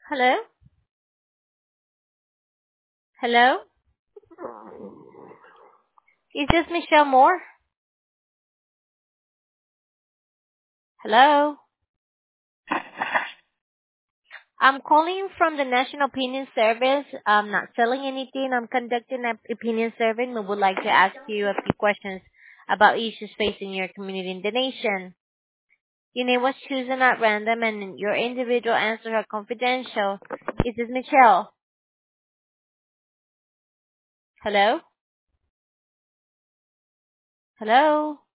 Hello? Hello? Is this Michelle Moore? Hello? I'm calling from the National Opinion Service. I'm not selling anything. I'm conducting an opinion survey and we would like to ask you a few questions about issues facing your community in the nation. Your name was chosen at random and your individual answers are confidential. Is this Michelle? Hello? Hello?